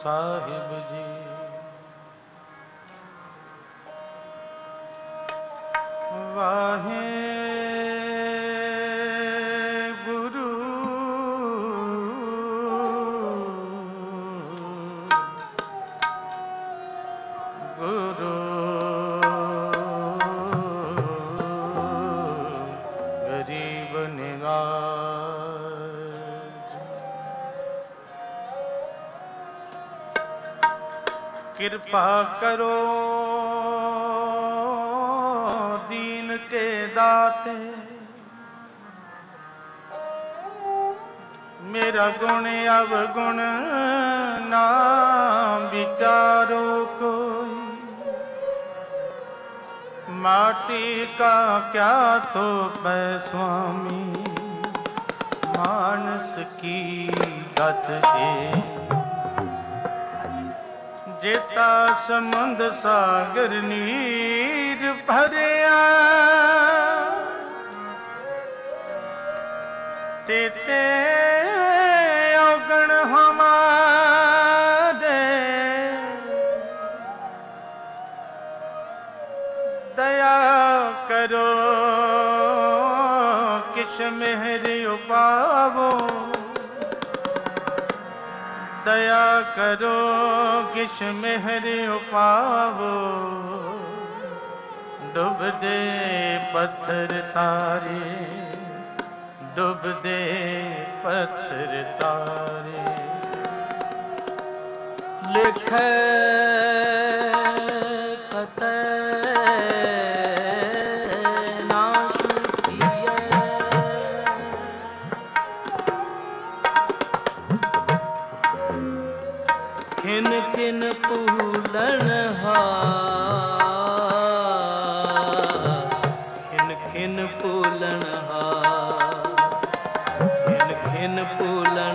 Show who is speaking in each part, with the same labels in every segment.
Speaker 1: साहिब जी। वाहे गुरु गुरु गरीब निवाज। कृपा करो दीन के दाते, मेरा गुण अवगुण ना विचारो कोई। माटी का क्या तो मैं स्वामी, मानस की गत है। जेता समुंद सागर नीर भरिया, तेते अवगण हमारे। दया करो किश मेहर उपावो, दया करो किश मेहर उपावो। डूब दे पत्थर तारे, डूब दे पत्थर तारे।
Speaker 2: लिखे कतै ना सुखिए, खिन खिन पूलन हार, खिन खिन पूलन हार, खिन खिन पूलन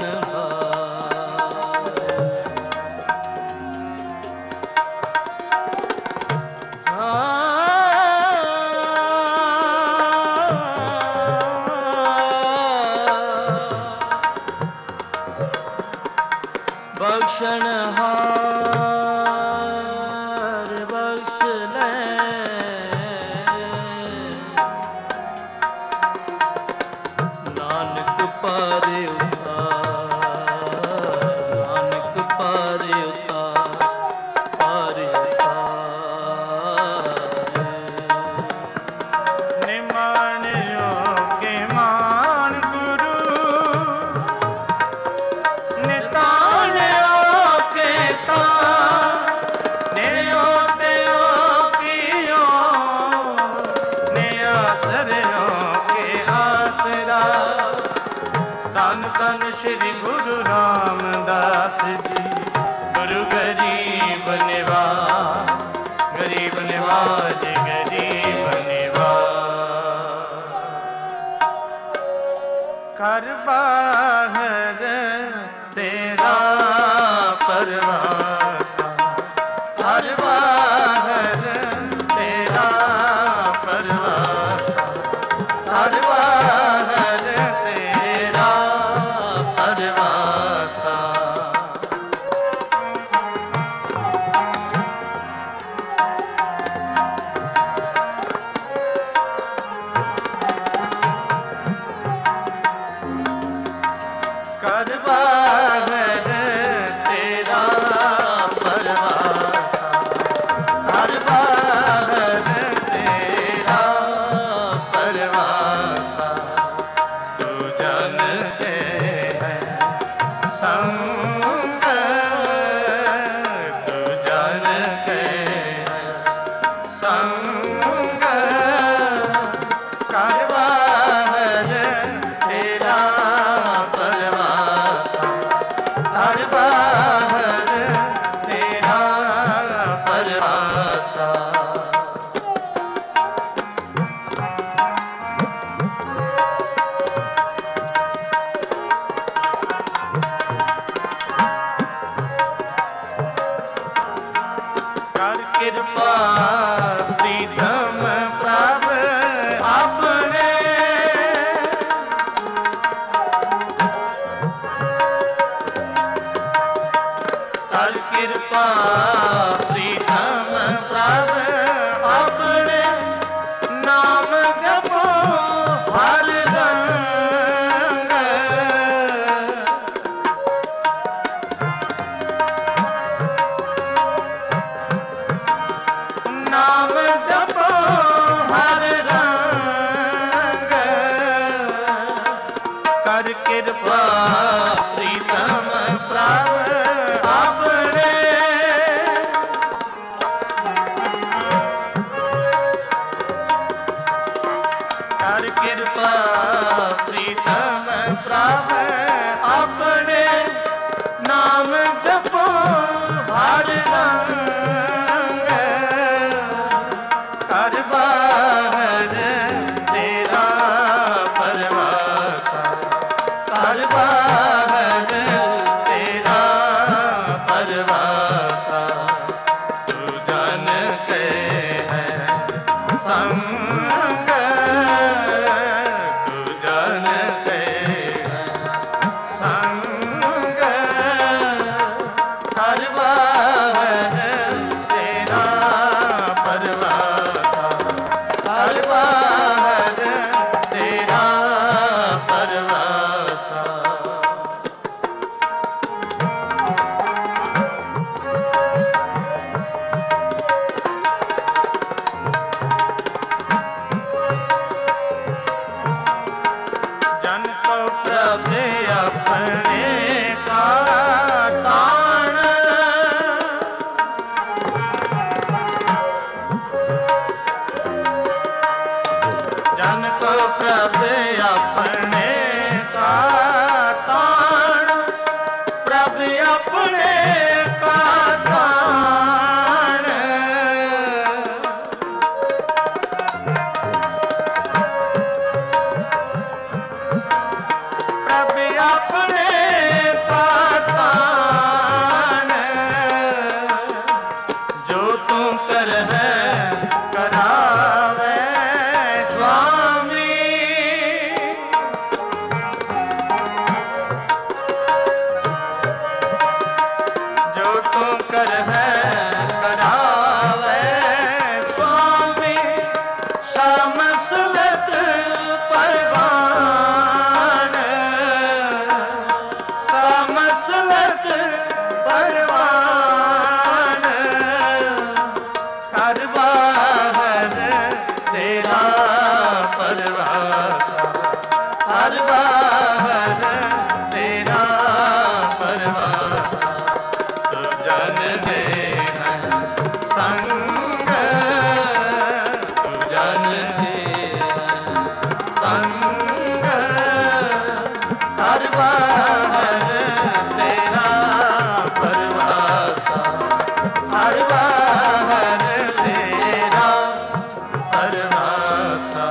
Speaker 2: बख्शनहार बख्श ले। नानक पारे उतार, नानक पारे उतार, पारे उतार।
Speaker 1: निमानियो के मान गुरु, नितानियो के तान। नियो तेयो कियो, नियासरियो के आसरा। धन धन श्री गुरु रामदास जी। गुरु गरीब निवाज, गरीब निवाज, गरीब निवाज। कर बाहर तेरा परवासा, कर बाहर तेरा परवासा, कर बाहर तेरा परवासा। कर बाहर तेरा परवासा, कर बाहर तेरा परवासा। तू जानते है संग, तू जानते है संग। कर बाहर तेरा परवासा, कर बाहर तेरा परवासा। कर कृपा प्रीतम प्रभ अपने, कर नाम जपो हर रंग, कर कृपा प्रीतम प्रभ अपने, कर कृपा प्रीतम प्रभ अपने, नाम जपो हर रंग, कर बाहर तेरा परवासा, कर बाहर तेरा परवासा, तू जन के है संग, तू जन के है संग, हर बाहर तेरा परवासा, हर बाहर तेरा परवासा। जन को प्रभ अपने का तान, जन को प्रभ अपने का तान, प्रभ अपने का तान, प्रभ अपने का तान, जो तू कर है करावे स्वामी, जो तू कर है करावे स्वामी, श्याम सुलत परवान, श्याम सुलत परवान, कर बाहर तेरा परवासा, कर बाहर तेरा परवासा, तू जन दे है संग, तू जन दे है संग, कर बाहर तेरा परवासा, हर बाहर तेरा परवासा।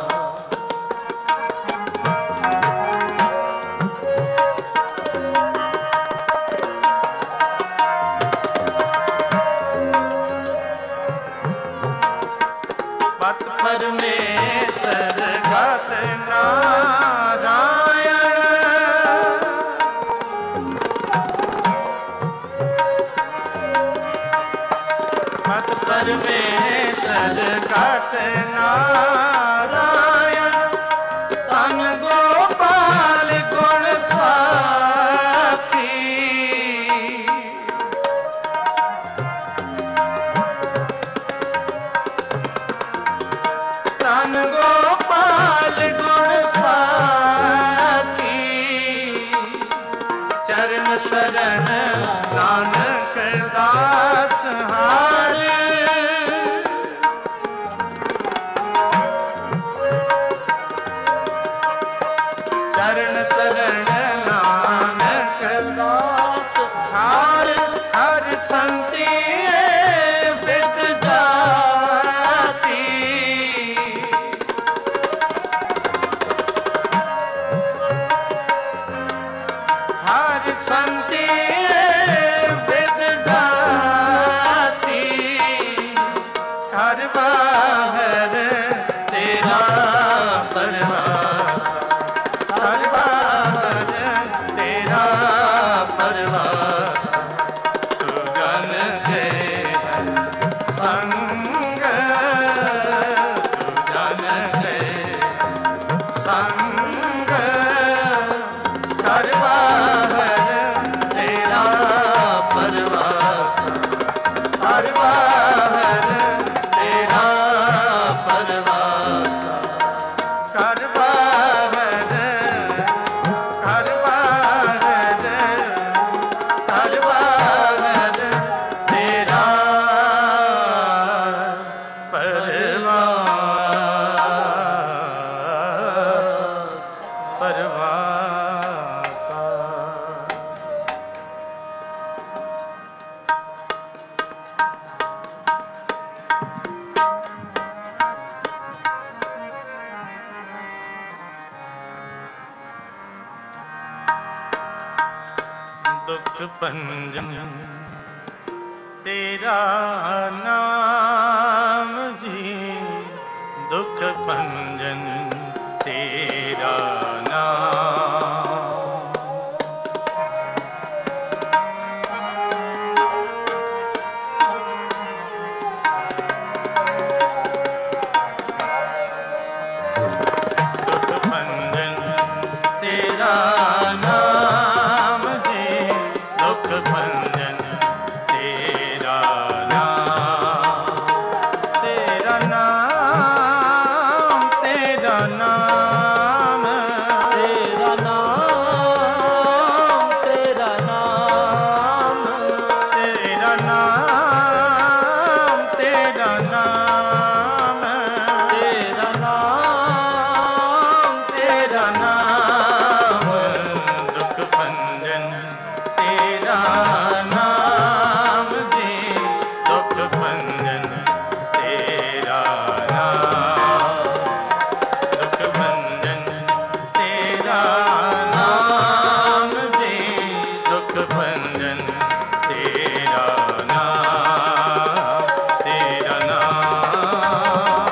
Speaker 1: पत परमेश्वर गत नारायण, पत परमेश्वर गत नारायण, तन गोपाल गुण साखी, तन गोपाल गुण साखी, चरण शरण नानक दास हार, चरण शरण नानक दास हार, हर संति विद जाति, हर संति विद जाति, कर बाहर तेरा परवासा, कर बाहर तेरा परवासा, तू जन दे है संग, तू जन दे संग, कर बाहर तेरा परवासा, कर बाहर दुख भंजन तेरा नाम जी, दुख भंजन तेरा नाम। दुख भंजन तेरा नाम जी, दुख भंजन तेरा नाम। तेरा नाम, तेरा नाम,
Speaker 2: तेरा नाम, तेरा नाम,
Speaker 1: तेरा नाम, तेरा नाम,
Speaker 2: तेरा नाम,
Speaker 1: तेरा नाम। दुख भंजन तेरा नाम जी, दुख भंजन तेरा नाम। दुख भंजन तेरा नाम जी, दुख भंजन तेरा नाम, तेरा नाम।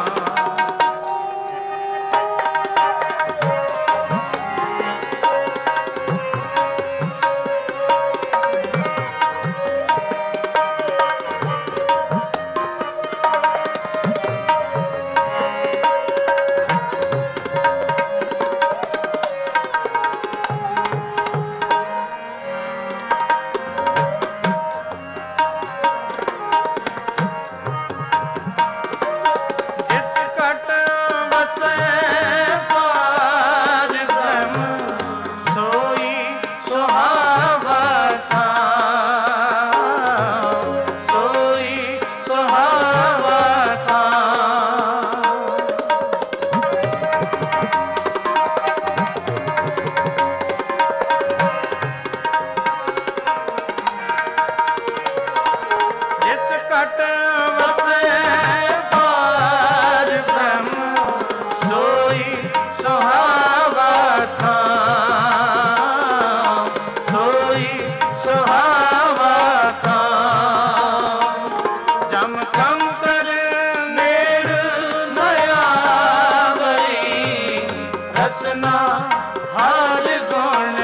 Speaker 1: जित कट बसै पार ब्रह्म, सोई सुहावा धाम, सोई सुहावा धाम। जित कट बसै पार ब्रह्म, सोई सुहावा धाम, सोई सुहावा धाम। जम कंकर नेड़ न आवई, रसना हर गुण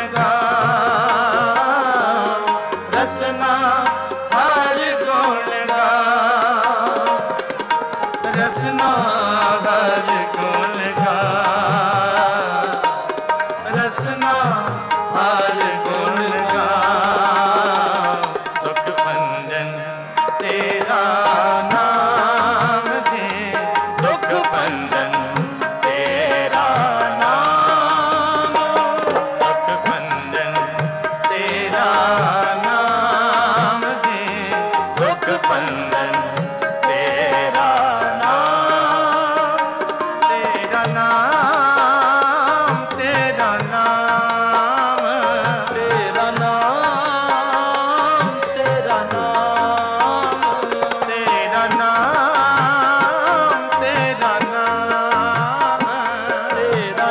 Speaker 1: गाओ, रसना हर गुण गाओ, रसना हर गुण गाओ, रसना हर गुण गाओ। दुख भंजन तेरा नाम जी, दुख भंजन तेरा नाम। दुख भंजन तेरा नाम जी, दुख भंजन तेरा नाम। तेरा नाम, तेरा नाम,
Speaker 2: तेरा नाम, तेरा नाम,
Speaker 1: तेरा नाम, तेरा नाम,
Speaker 2: तेरा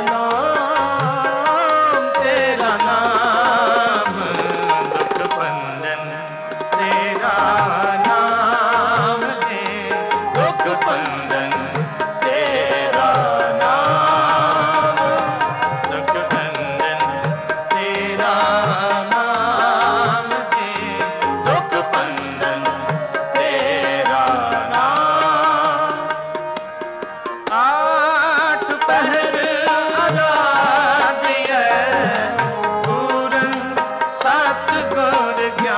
Speaker 2: नाम,
Speaker 1: तेरा नाम। दुख भंजन तेरा नाम जी, दुख भंजन तेरा नाम। दुख भंजन तेरा नाम जी, दुख भंजन तेरा नाम। आठ पहर आराध्य, पूरन सतगुर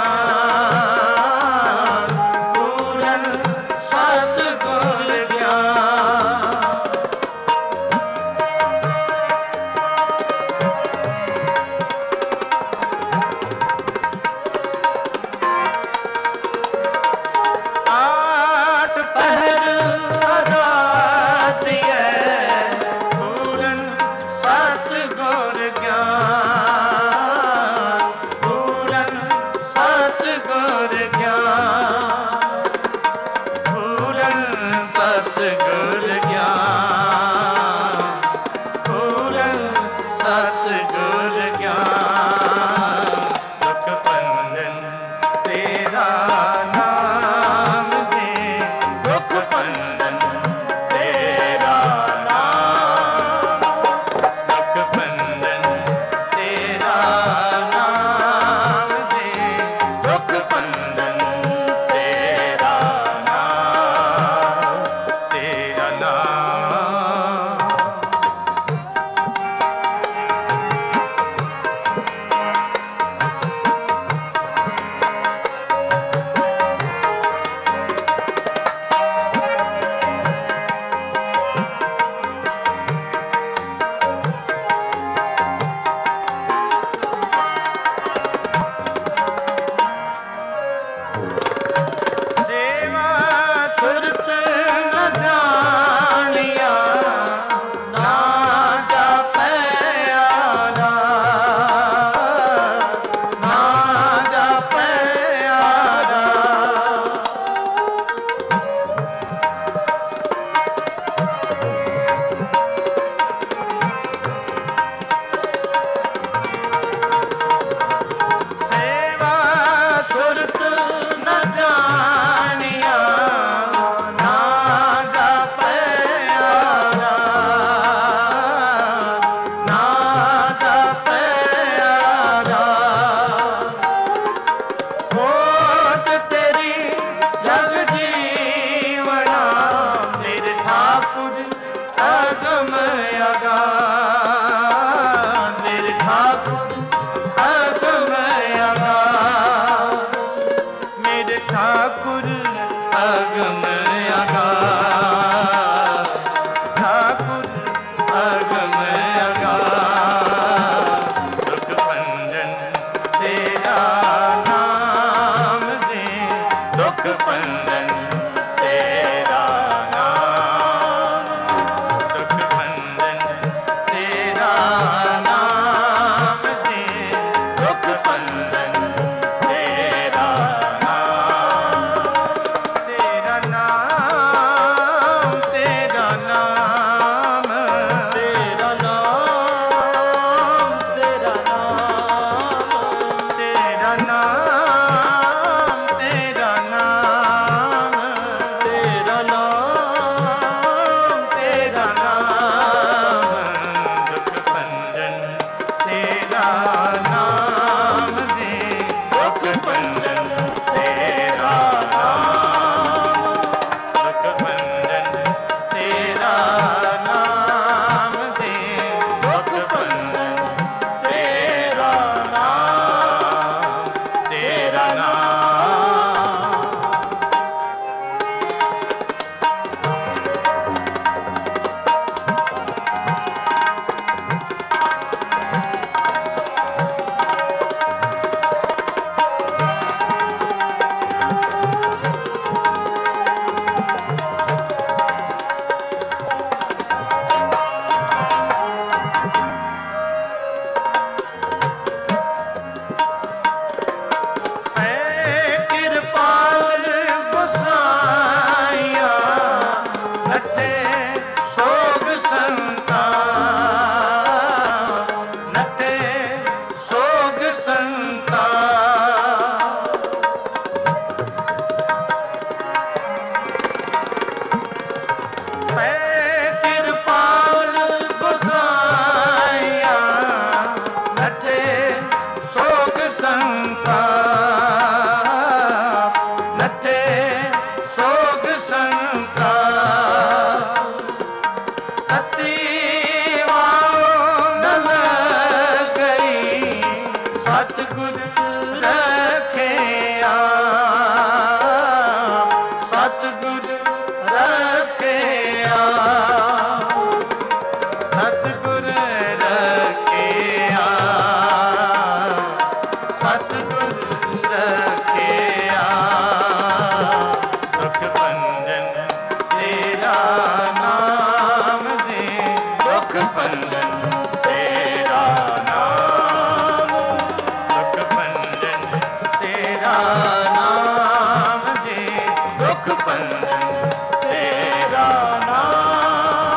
Speaker 1: ज्ञान, पूरन सतगुर ज्ञान। आठ पहर आराध्य, पूरन सतगुर ज्ञान, पूरन सतगुर ज्ञान, पूरन सतगुर ज्ञान, पूरन सतगुर ज्ञान। दुख भंजन ठाकुर अगम अगाध, मेरे ठाकुर अगम अगाध, मेरे ठाकुर अगम अगाध, ठाकुर अगम अगाध। दुख भंजन तेरा नाम दे, दुख भंजन तेरा नाम, दुख भंजन तेरा नाम दे, दुख भंजन तेरा नाम, तेरा नाम, तेरा नाम,
Speaker 2: तेरा नाम, तेरा नाम,
Speaker 1: तेरा नाम, तेरा नाम,
Speaker 2: तेरा नाम,
Speaker 1: तेरा नाम, दुख भंजन तेरा नाम दे, दुख भंजन तेरा नाम, दुख भंजन तेरा नाम दे, दुख भंजन तेरा नाम, तेरा नाम। कृपाल गोसाइया नटे सोग संता, नटे सोग संता, कृपाल गोसाइया नटे सोग संता, नटे सोग संता, अति वाओ न गई, सतगुर रखिया, सतगुर रखिया, सतगुर रखिया, सतगुर रखिया, दुख भंजन तेरा नाम दे, दुख भंजन तेरा नाम, दुख भंजन तेरा नाम दे, दुख भंजन तेरा नाम,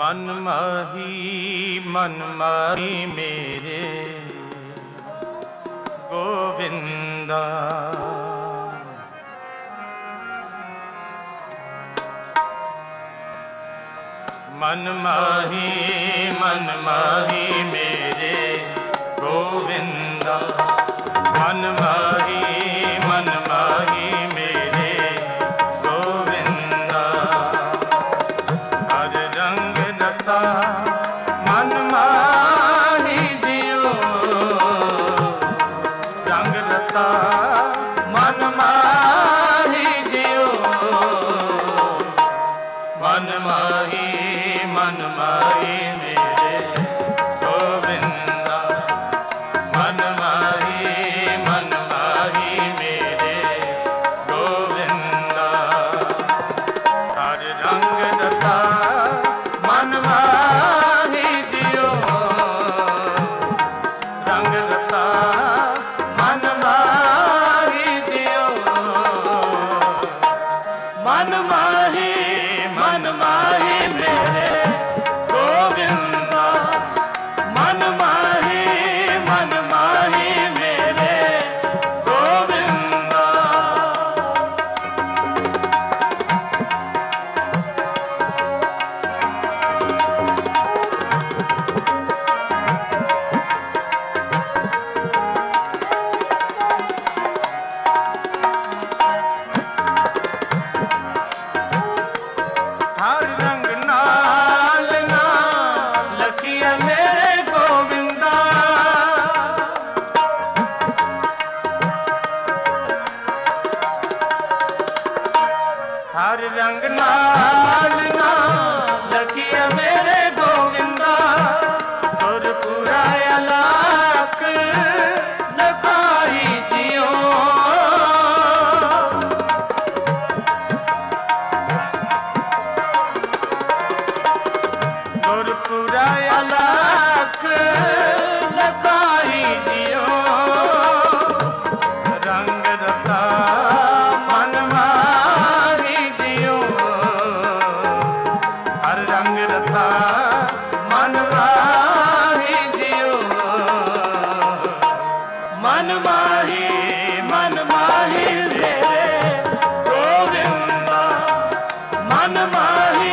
Speaker 1: मन माही मेरे गोविंदा। मन माही मेरे गोविंदा। मन माही मेरे गोविंदा। हर रंग रता मन माही जियो, रंग रता मन माही जियो। मन माही मेरे गोविंदा। मन माही मेरे गोविंदा। हर रंग रता मन माही जियो, रंग रता मन माही जियो। मन माही मेरे गोविंदा। मन माही मेरे गोविंदा। हर रंग नाल ना लखिया मेरे गोविंदा। हर रंग नाल ना लखिया मेरे गोविंदा। गुरपुरा अलाक लखाई जियो। गुरपुरा अलाख लखाई जियो। रंग रता मन माही जियो। हर रंग रता मन माही जियो। मन माही मेरे गोविंदा। मन माही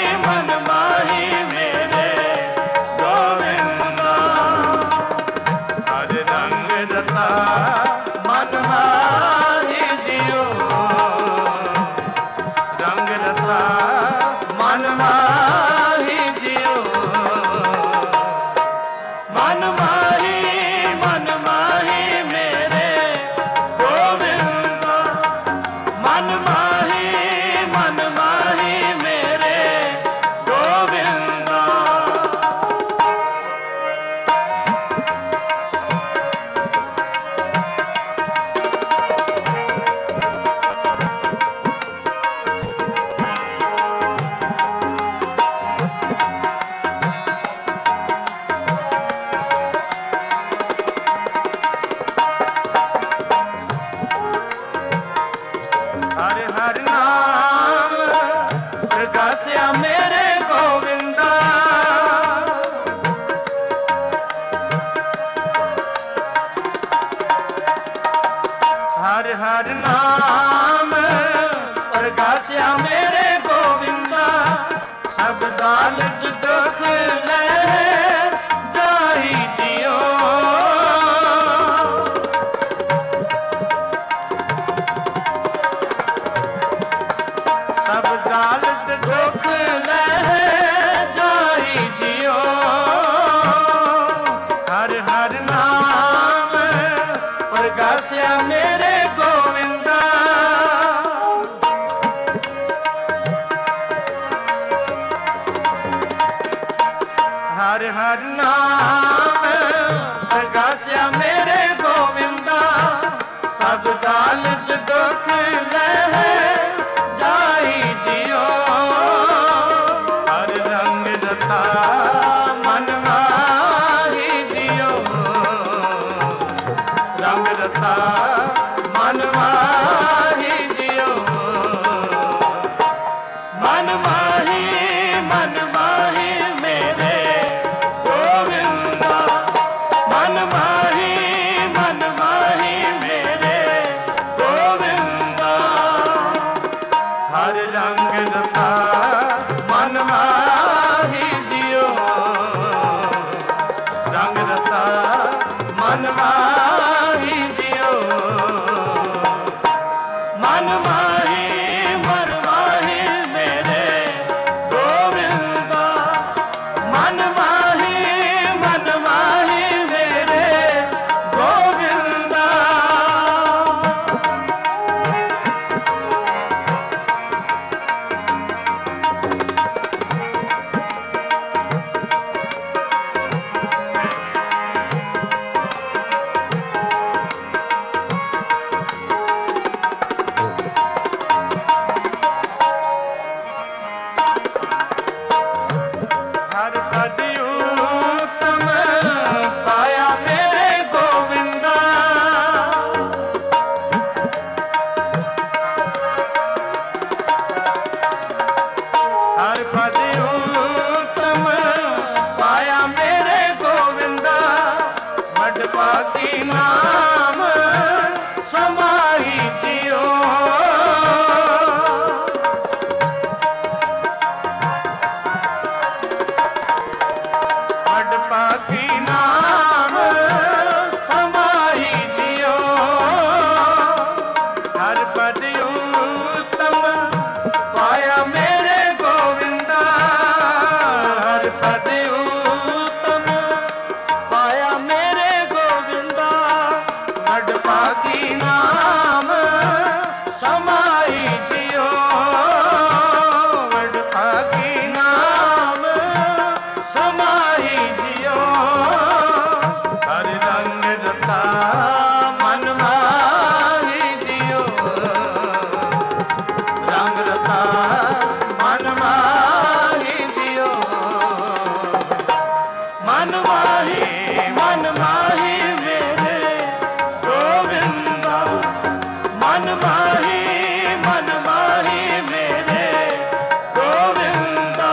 Speaker 1: मेरे गोविंदा। हर रंग रता मन माही जियो। रंग रता मन माही जियो। मन माही मेरे गोविंदा। मन माही मेरे गोविंदा। हर हर नाम प्रकाश्या मेरे गोविंदा। हर हर नाम प्रकाश्या मेरे गोविंदा। सब दालत दुख ले जाई जियो। सब दालत दुख ले जाई जियो। हर हर नाम प्रकाश्या मेरे गोविंदा। हर हर नाम प्रकाश्या मेरे गोविंदा। सब दालत दुख ले जाई जियो। हर रंग रता मन माही जियो। रंग रता मन माही जियो। मन माही पाकी नाम समाही जियो पद पाकी नाम समाही जियो हर पद उत्तम पाया मेरे गोविंदा हर पद उत्तम पाया मेरे गोविंदा पद पाकी नाम समाई जियो पद पाकी नाम समाई जियो हर रंग रता मन माही जियो रंग रता मन माही जियो मन माही मेरे गोविंदा मन माही मेरे गोविंदा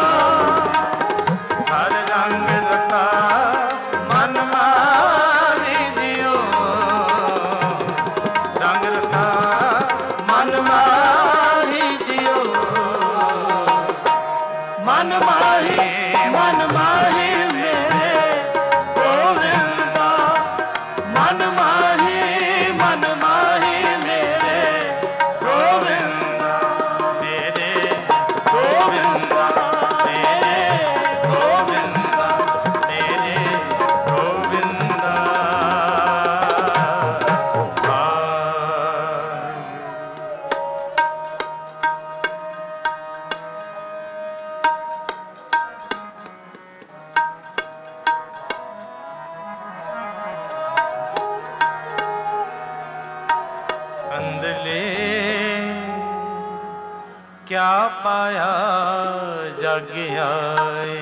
Speaker 1: हर रंग रता मन माही जियो रंग रता मन माही जियो मन माही मेरे गोविंदा मन माही मेरे गोविंदा मेरे गोविंदा मेरे गोविंदा मेरे गोविंदा अंधले क्या पाया जग आए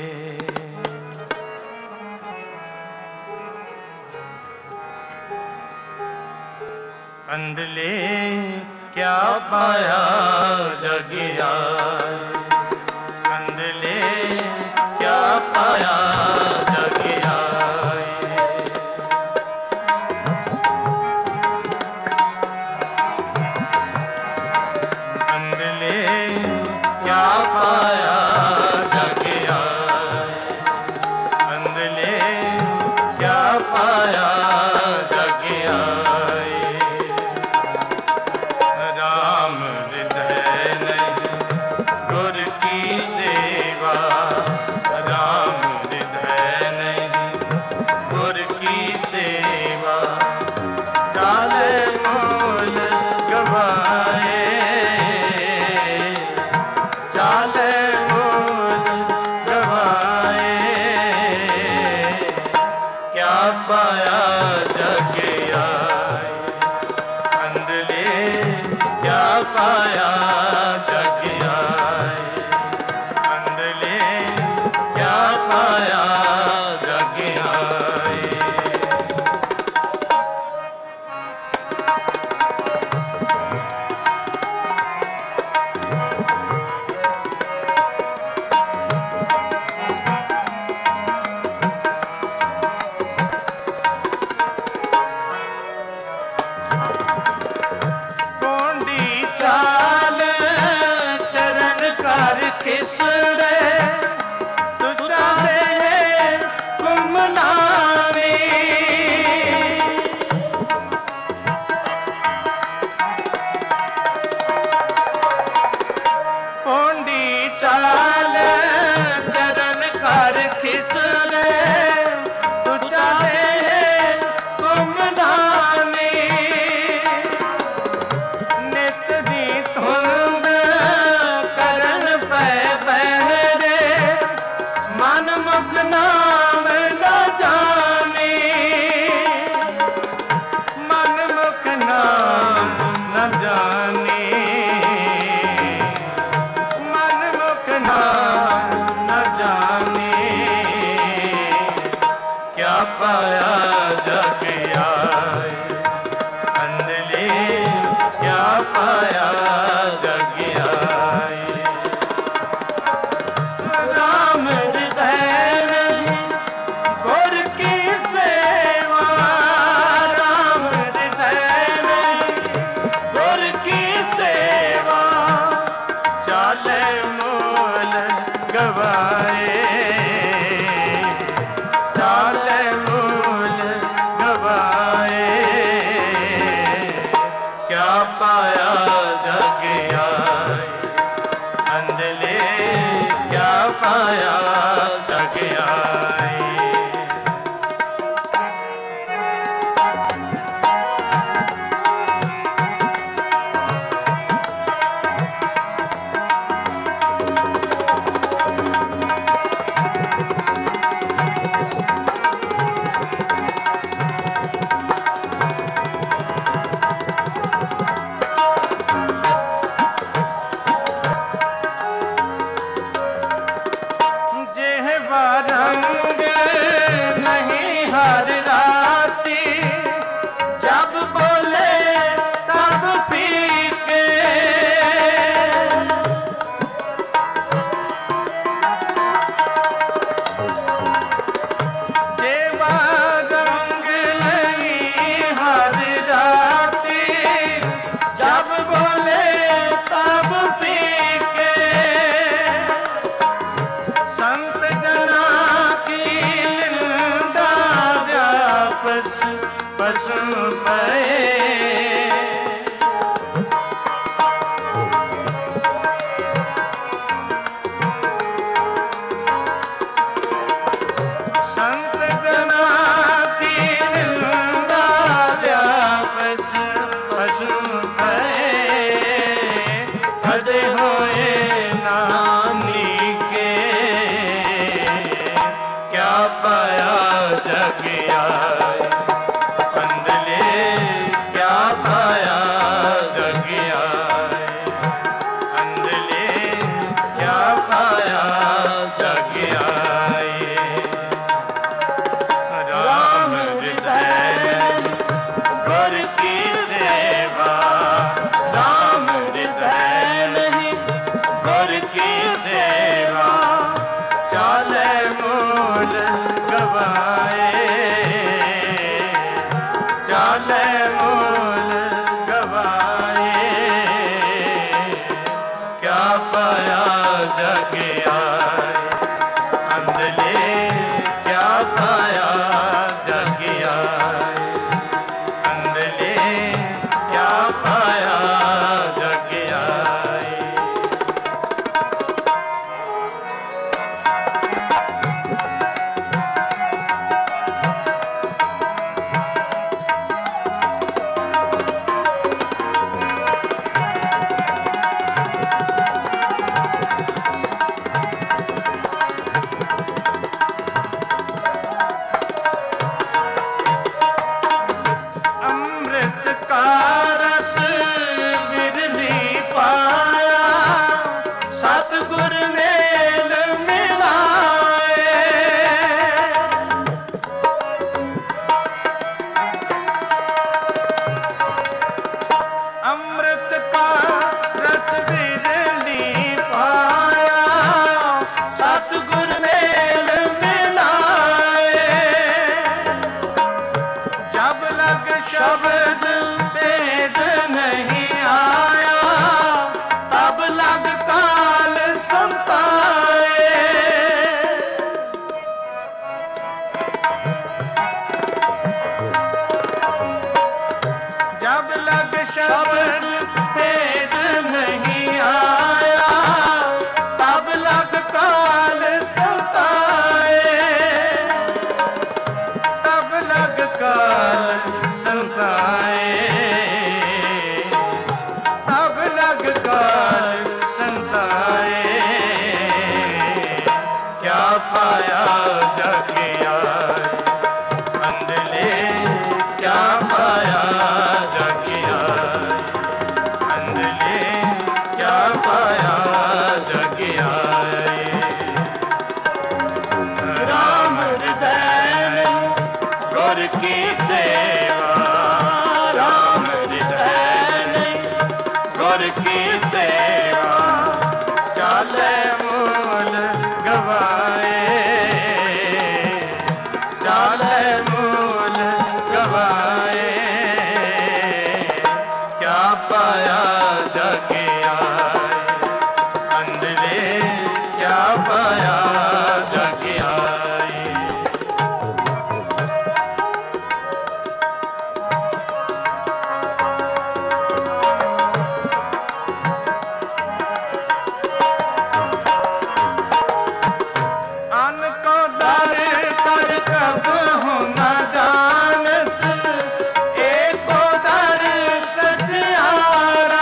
Speaker 1: अंधले क्या पाया जग आए अंधले क्या पाया जग आए अंधले क्या पाया जग आए अंधले क्या पाया जग आए राम हृदय नहीं गुर की सेवा राम हृदय नहीं गुर की सेवा चाले मोल गवाए चाले मोल गवाए क्या पाया जग आए अंधले क्या पाया जग आए अंधले क्या पाया जग आए व्यापस पशु पए संत जना की निंदा व्यापस पशु पए खड़े होए नानी के क्या पाया जग आए अंधले क्या पाया जग आए अंधले क्या पाया जग आए राम हृदय गुर की सेवा राम हृदय नहीं गुर की सेवा चाले मूल गवाए चाले मूल गवाए क्या पाया जग आए अंधले क्या पाया जग आए अंधले क्या पाया जग आए अमृत का रस बिरली पाया सतगुर मेल मिलाए अमृत का रस बिरली पाया सतगुर मेल मिलाए जब लग शब्द वेद नहीं आया तब लग काल संताए जब लग शब्द वेद नहीं आया तब लग काल संताए तब लग काल संताए तब लग काल संताए क्या पाया जग आए अंधले क्या पाया जग आए अंधले क्या पाया जग आए राम हृदय गुर की सेवा राम हृदय गुर की सेवा चाले मूल गवाए चाले मूल गवाए क्या पाया जग आए अंधले क्या पाया जग आए अन को दर कर कब हूँ न जानस एको दर सचियारा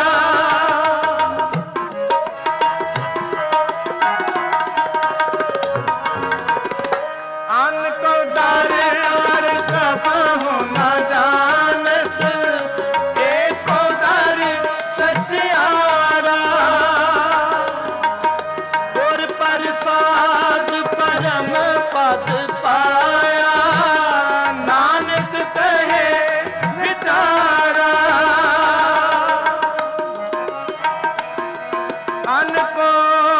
Speaker 1: अन को दर कर कब हूँ न जानस एको दर सचियारा गुर प्रसाद परम पद पाया नानक कहे विचारा अन को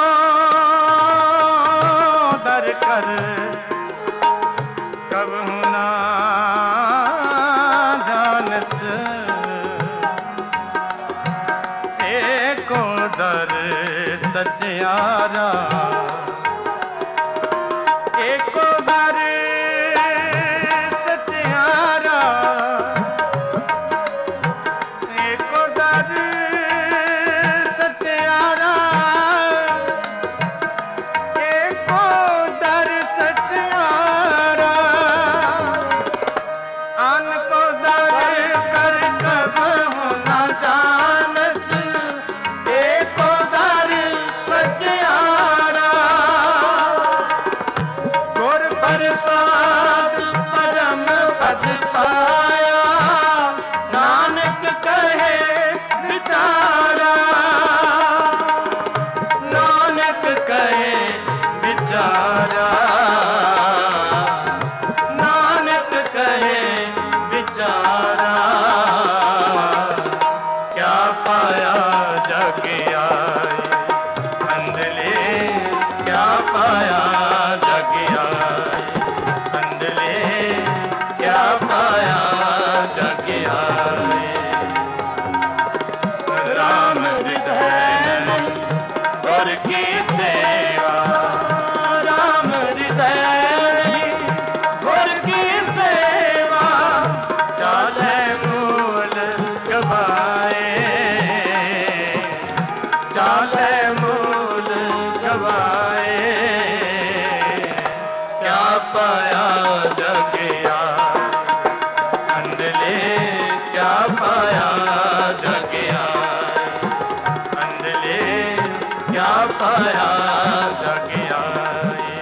Speaker 1: दर कर कब ना जानस एको दर सचियारा एको दर सचियारा
Speaker 2: राज पाया नानक कहे बिचारा नानक कहे बिचारा नानक कहे बिचारा क्या पाया जग आए अंधले क्या पाया जग आए अंधले क्या पाया जग आए राम हृदय गुर की सेवा राम हृदय गुर की सेवा चाले मूल गवाए चाले मूल गवाए क्या पाया जग आए अंधले क्या पाया जग आए अंधले क्या पाया जग आए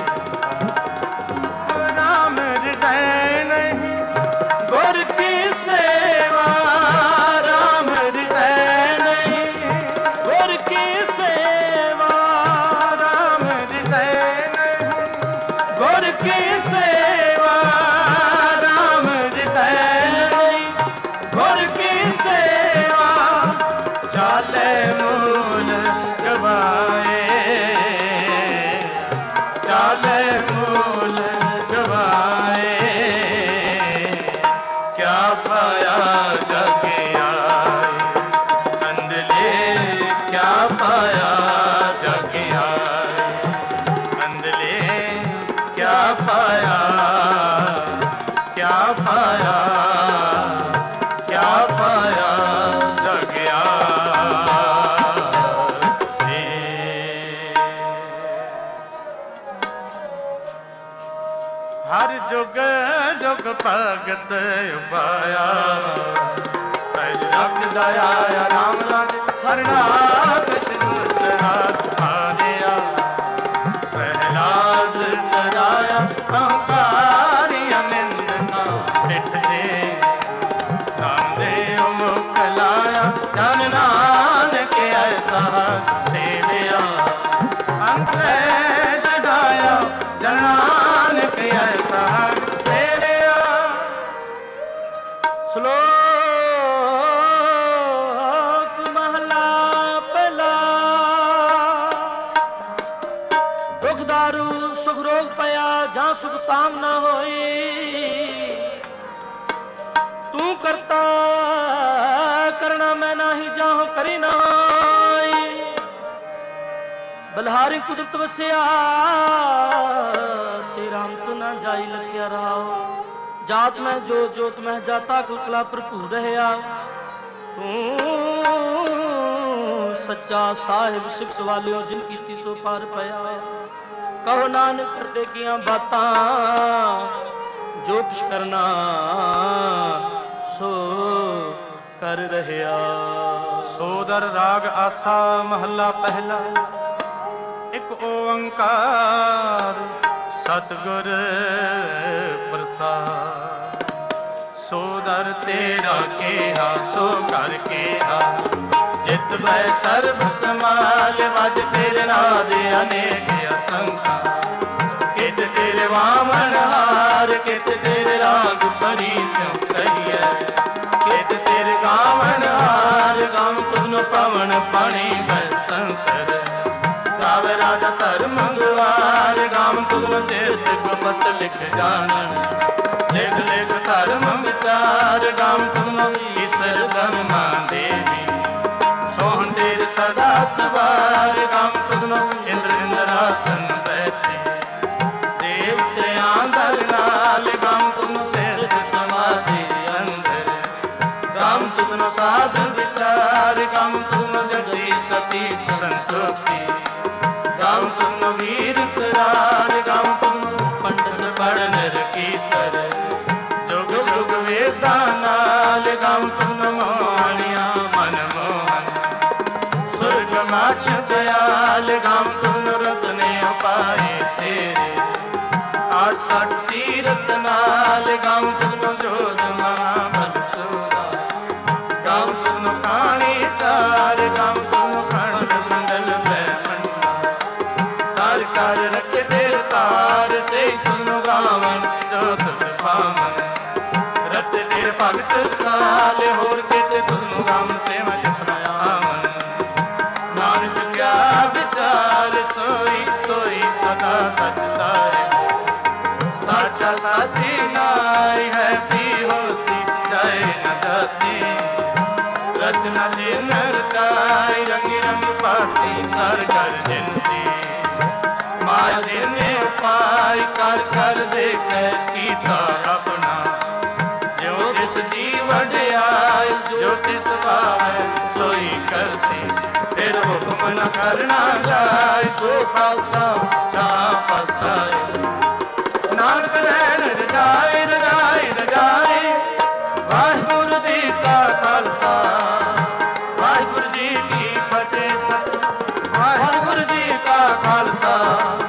Speaker 2: राम हृदय नहीं गुर की सेवा राम हृदय नहीं गुर की सेवा राम हृदय नहीं गुर की सेवा राम हृदय नहीं गुर की सेवा चाले मूल गवाए चाले मूल गवाए क्या पाया जग आए अंधले क्या पाया जग आए अंधले क्या पाया क्या पाया क्या पाया जग आए हर जुग जुग भगत पाया पहल रख दया राम राज हरनाथ सिद्ध हाथ मारिया प्रहलाद कराया अहंकारी अनिंद का पिठ दे रामदेव मुख लाया जन नानक ऐसा सेविया अंत चढ़ाया जन नानक ऐसा सेविया श्लोक महला पहला दुख दारू सुख रोग पया जहाँ सुख ताम न होई तू करता करना मैं नाही जाहु करी ना होई बलहारी कुदरत वसिया तेरा हम तो ना जाई लखिया रहा जात में जोत में जाता कुलकला भरपूर रहा तू सच्चा साहिब सिख सवालियो जिनकी तीसो पार पया कहो नानक करते किया बातां जो कुछ करना सो कर रहा
Speaker 1: सोदर राग आसा महला पहला एक ओंकार सतगुर प्रसाद सोदर तेरा केहा सो कर केहा जित भय सर्व समाल वज तेरे नाद अनेक असंख्या कित तेरे वामन हार कित तेरे राग परी स्यों करिए कित तेरे गावन हार गाम तुम पवन पानी बसंतर गावे राजा धर्म गुवार गाम तुम तीर्थ गुपत लिख जानन लिख लिख धर्म विचार गाम तुम ईश्वर ब्रह्मा देवी सोहन तेरे सदा सवार गाम तुम इंद्र इंद्रासन बैठे देवते आंदर नाल गाम तुम सिद्ध समाधि अंदर गाम तुम साध विचार गाम तुम जति सती संतोषी गाम तुम वीर करार गाम तुम पंडित पढ़ की सर जुग जुग वेदा नाल गाम तुम मोहनिया मन मोहन स्वर्ग माछ दयाल गाम तुम रत्ने पाए तेरे 68 ਕੀਰਤ ਨਾਲ ਗਾਉ ਤੁਮ ਜੋਦ ਮਨਾ ਬਲ ਸੋਦਾ ਗਾਉ ਤੁਮ ਕਾਣੀ ਤਾਰ ਗਾਉ ਤੁਮ ਖੰਡ ਮੰਡਲ ਬ੍ਰਹਮੰਡਾ ਤਾਰ ਕਰ ਰਖੇ ਤੇਰ ਤਾਰ ਸੇ ਤੁਮ ਗਾਵਨ ਜੋ ਤੁਮ ਪਾਵਨ ਰਤ ਤੇਰ ਭਗਤ ਸਾਲ ਹੋਰ ਕਿਤੇ ਤੁਮ ਗਾਵਨ ਸੇਵਾ ਜਪਨਾ ਆਵਨ ਨਾਨਕ ਕਿਆ ਵਿਚਾਰ ਸੋਈ ਸੋਈ ਸਦਾ ਸਚ ਸਾਹਿਬ ਸਾਚਾ ਸਾਚੀ ਨਾਈ ਹੈ ਪੀ ਹੋਸੀ ਜਾਏ ਨ ਜਾਸੀ ਰਚਨਾ ਜਿਨ ਰਚਾਈ ਰੰਗ ਰੰਗ ਪਾਤੀ ਕਰ ਕਰ ਜਿਨਸੀ ਮਾਇਆ ਜਿਨੇ ਉਪਾਇ ਕਰ ਕਰ ਦੇਖੈ ਕੀਤਾ ਆਪਣਾ ਜੋ ਜਿਸ ਦੀ ਵਡਿਆਈ ਜੋ ਤਿਸ ਭਾਵੈ ਸੋਈ ਕਰਸੀ ਫਿਰ ਹੁਕਮ ਨ ਕਰਨਾ ਜਾਏ ਸੋ ਖਾਲਸਾ ਸਾ ਫਸਾਏ ਨਾਨਕ ਰਹਿਣ ਰਜਾਈ ਰਜਾਈ ਰਜਾਈ ਵਾਹਿਗੁਰੂ ਜੀ ਕਾ ਖਾਲਸਾ ਵਾਹਿਗੁਰੂ ਜੀ ਕੀ ਫਤਿਹ ਵਾਹਿਗੁਰੂ ਜੀ ਕਾ ਖਾਲਸਾ